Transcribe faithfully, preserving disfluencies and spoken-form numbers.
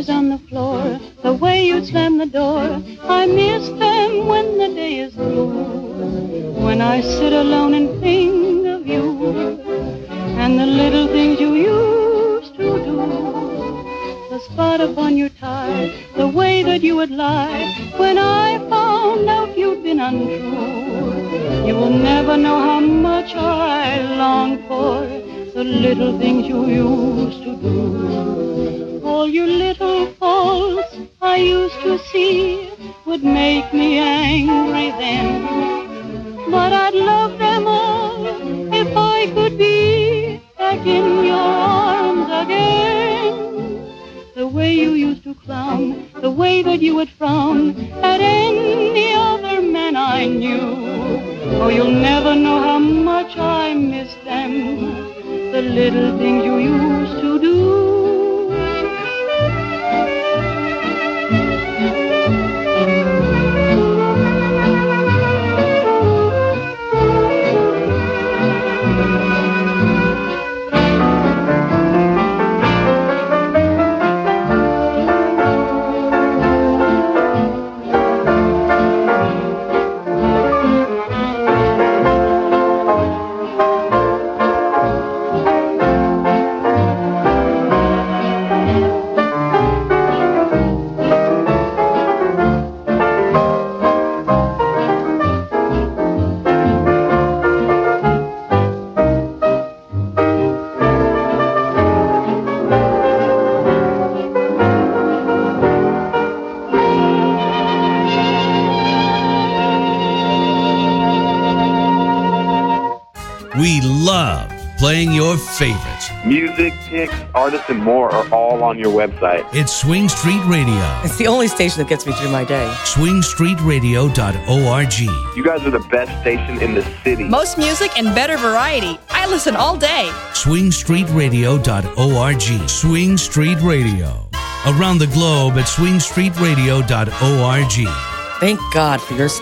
tears on the floor, the way you'd slam the door. I miss them when the day is through. When I sit alone and think of you, and the little things you used to do. The spot upon your tie, the way that you would lie when I found out you'd been untrue. You will never know how much I long for the little things you used to do. All your little faults I used to see would make me angry then, but I'd love them all if I could be back in your arms again. The way you used to clown, the way that you would frown at any other man I knew. Oh, you'll never know how much I miss them, the little things you used to do. We love playing your favorites. Music, picks, artists, and more are all on your website. It's Swing Street Radio. It's the only station that gets me through my day. swing street radio dot org. You guys are the best station in the city. Most music and better variety. I listen all day. swing street radio dot org. Swing Street Radio. Around the globe at swing street radio dot org. Thank God for your